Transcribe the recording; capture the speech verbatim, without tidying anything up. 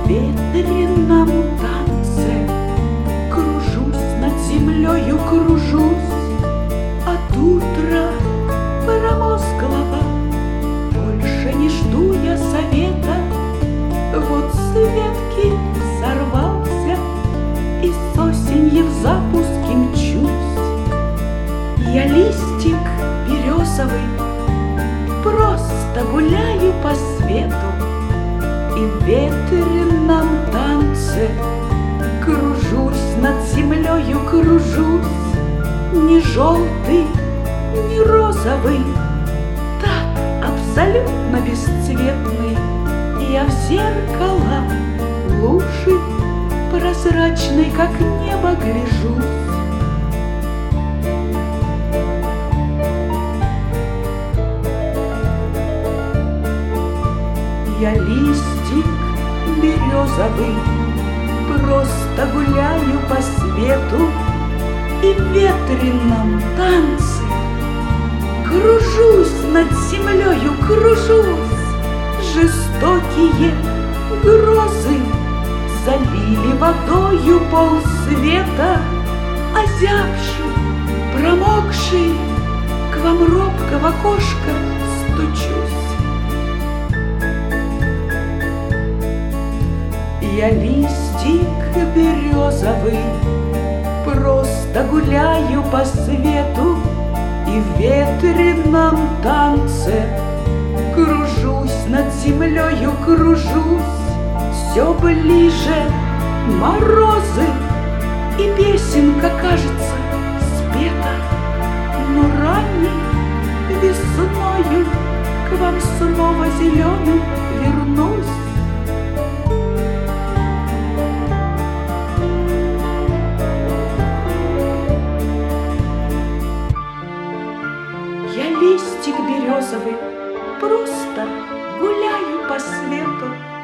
ветреном танце кружусь над землею, кружусь от утра промозглого. Больше не жду я совета. Вот с ветки сорвался и с осенью в запуске мчусь. Я листик березовый, просто гуляю по свету и в ветреном танце кружусь над землею, кружусь. Не желтый, не розовый, так абсолютно бесцветный. Я в зеркало лужи прозрачной, как небо, гляжусь. Я листик березовый, просто гуляю по свету и в ветреном танце кружусь над землею, кружусь. Жестокие грозы залили водою полсвета, озябший, промокший, к вам робко в окошко стучусь. Я листик березовый, просто гуляю по свету и в ветреном танце кружусь над землею, кружусь. Все ближе морозы, и песенка, кажется, спета. Но ранней весною к вам снова зеленым вернусь. Я листик березовый, просто гуляю по свету